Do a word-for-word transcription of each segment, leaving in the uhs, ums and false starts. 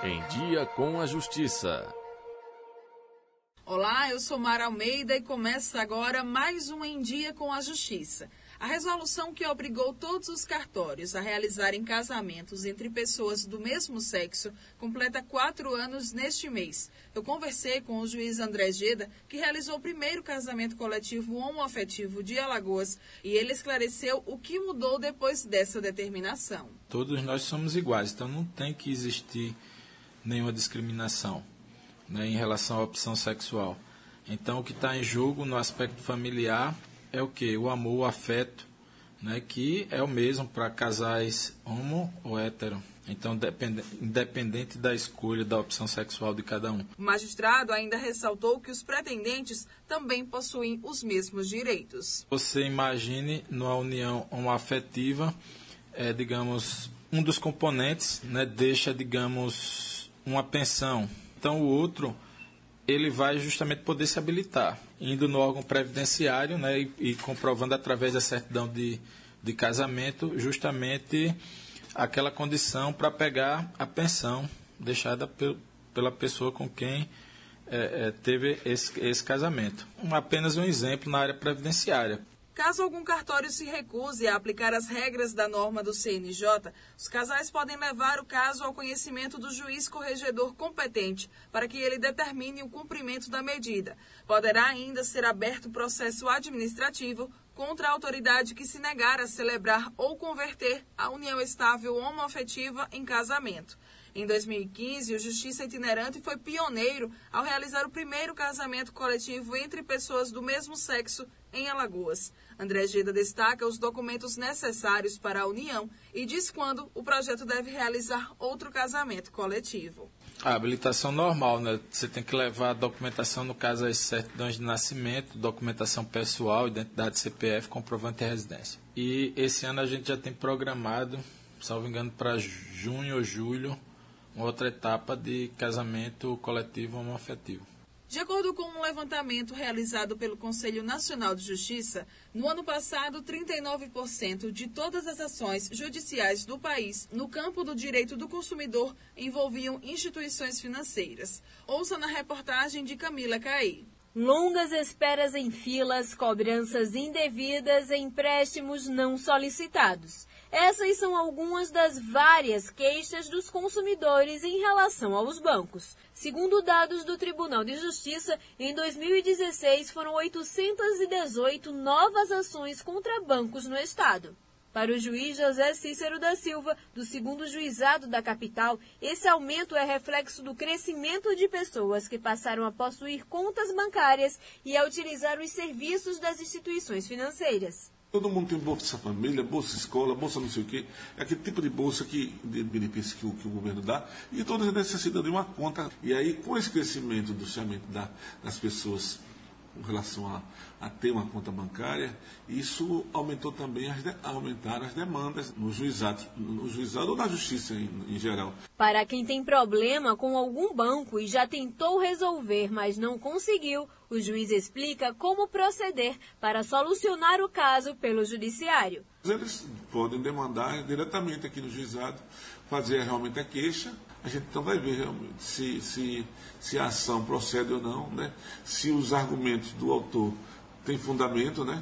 Em Dia com a Justiça. Olá, eu sou Mara Almeida e começa agora mais um Em Dia com a Justiça. A resolução que obrigou todos os cartórios a realizarem casamentos entre pessoas do mesmo sexo completa quatro anos neste mês. Eu conversei com o juiz André Geda, que realizou o primeiro casamento coletivo homoafetivo de Alagoas, e ele esclareceu o que mudou depois dessa determinação. Todos nós somos iguais, então não tem que existir nenhuma discriminação, né, em relação à opção sexual. Então, o que está em jogo no aspecto familiar é o quê? O amor, o afeto, né, que é o mesmo para casais homo ou hétero. Então, depend, independente da escolha da opção sexual de cada um. O magistrado ainda ressaltou que os pretendentes também possuem os mesmos direitos. Você imagine numa união homoafetiva, é, digamos, um dos componentes, né, deixa, digamos, uma pensão. Então, o outro, ele vai justamente poder se habilitar, indo no órgão previdenciário, né, e, e comprovando através da certidão de, de casamento justamente aquela condição para pegar a pensão deixada pel, pela pessoa com quem é, é, teve esse, esse casamento. Um, apenas um exemplo na área previdenciária. Caso algum cartório se recuse a aplicar as regras da norma do C N J, os casais podem levar o caso ao conhecimento do juiz corregedor competente para que ele determine o cumprimento da medida. Poderá ainda ser aberto processo administrativo contra a autoridade que se negar a celebrar ou converter a união estável homoafetiva em casamento. Em dois mil e quinze, o Justiça Itinerante foi pioneiro ao realizar o primeiro casamento coletivo entre pessoas do mesmo sexo em Alagoas. André Geda destaca os documentos necessários para a união e diz quando o projeto deve realizar outro casamento coletivo. A habilitação normal, né? Você tem que levar a documentação, no caso, as certidões de nascimento, documentação pessoal, identidade C P F, comprovante de residência. E esse ano a gente já tem programado, salvo engano, para junho ou julho, uma outra etapa de casamento coletivo homoafetivo. De acordo com um levantamento realizado pelo Conselho Nacional de Justiça, no ano passado, trinta e nove por cento de todas as ações judiciais do país no campo do direito do consumidor envolviam instituições financeiras. Ouça na reportagem de Camila Caí. Longas esperas em filas, cobranças indevidas e empréstimos não solicitados. Essas são algumas das várias queixas dos consumidores em relação aos bancos. Segundo dados do Tribunal de Justiça, em dois mil e dezesseis foram oitocentas e dezoito novas ações contra bancos no estado. Para o juiz José Cícero da Silva, do segundo Juizado da capital, esse aumento é reflexo do crescimento de pessoas que passaram a possuir contas bancárias e a utilizar os serviços das instituições financeiras. Todo mundo tem Bolsa Família, Bolsa Escola, Bolsa não sei o quê. É aquele tipo de bolsa que, de benefício que o, que o governo dá. E todas necessitam de uma conta. E aí, com esse crescimento do chamamento da, das pessoas com relação a, a ter uma conta bancária, isso aumentou também as, de, aumentaram as demandas no juizado, no juizado ou na justiça em, em geral. Para quem tem problema com algum banco e já tentou resolver, mas não conseguiu, o juiz explica como proceder para solucionar o caso pelo judiciário. Eles podem demandar diretamente aqui no juizado, fazer realmente a queixa. A gente então vai ver realmente se, se, se a ação procede ou não, né? Se os argumentos do autor têm fundamento, né?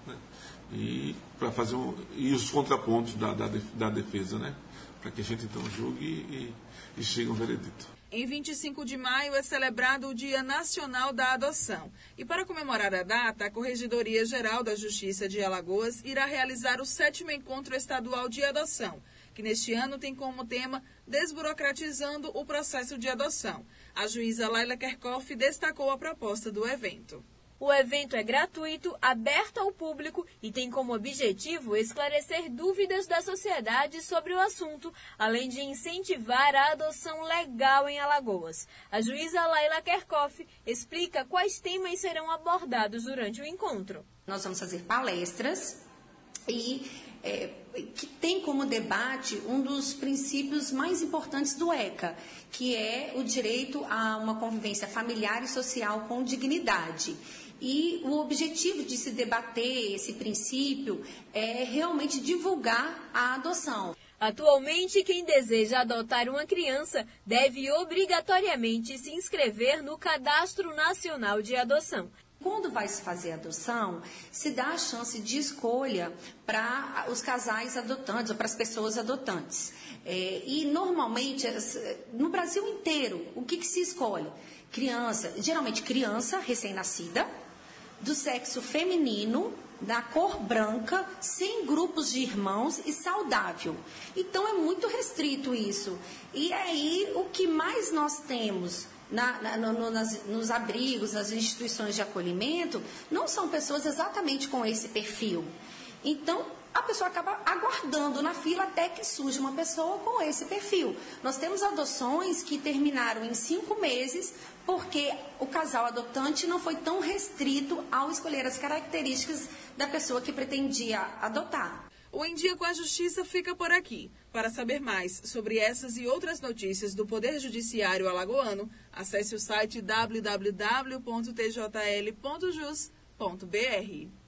E, para fazer um, e os contrapontos da, da, da defesa, né? Para que a gente então julgue e, e chegue a um veredito. Em vinte e cinco de maio é celebrado o Dia Nacional da Adoção. E para comemorar a data, a Corregedoria Geral da Justiça de Alagoas irá realizar o sétimo Encontro Estadual de Adoção, que neste ano tem como tema Desburocratizando o Processo de Adoção. A juíza Laila Kerkhoff destacou a proposta do evento. O evento é gratuito, aberto ao público e tem como objetivo esclarecer dúvidas da sociedade sobre o assunto, além de incentivar a adoção legal em Alagoas. A juíza Laila Kerkhoff explica quais temas serão abordados durante o encontro. Nós vamos fazer palestras e é, que tem como debate um dos princípios mais importantes do ECA, que é o direito a uma convivência familiar e social com dignidade. E o objetivo de se debater esse princípio é realmente divulgar a adoção. Atualmente, quem deseja adotar uma criança deve obrigatoriamente se inscrever no Cadastro Nacional de Adoção. Quando vai se fazer a adoção, se dá a chance de escolha para os casais adotantes ou para as pessoas adotantes. É, e normalmente, no Brasil inteiro, o que, que se escolhe? Criança, geralmente criança recém-nascida, do sexo feminino, da cor branca, sem grupos de irmãos e saudável. Então é muito restrito isso. E aí o que mais nós temos na, na, no, nas, nos abrigos, nas instituições de acolhimento, não são pessoas exatamente com esse perfil. Então a pessoa acaba aguardando na fila até que surja uma pessoa com esse perfil. Nós temos adoções que terminaram em cinco meses porque o casal adotante não foi tão restrito ao escolher as características da pessoa que pretendia adotar. O Em Dia com a Justiça fica por aqui. Para saber mais sobre essas e outras notícias do Poder Judiciário alagoano, acesse o site w w w ponto t j l ponto jus ponto b r.